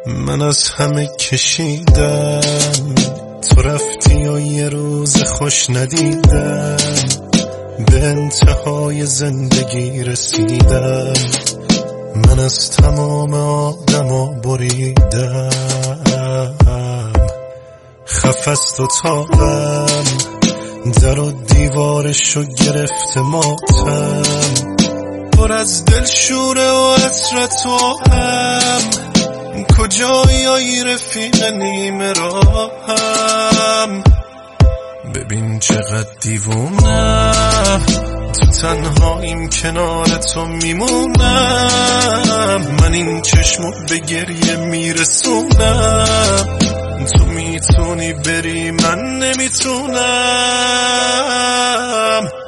من از همه کشیدم، تو رفتی و یه روز خوش ندیدم، به انتهای زندگی رسیدم. من از تمام آدما بریدم، خف است و تابم، در و دیوارشو گرفته ماتم، پر از دلشوره و عطرت و هم. کجایی ای رفیق نیمه راهم؟ ببین چقدر دیوونم، تو تنهاییم کنار تو میمونم. من این چشمو به گریه میرسونم، تو میتونی بری من نمیتونم.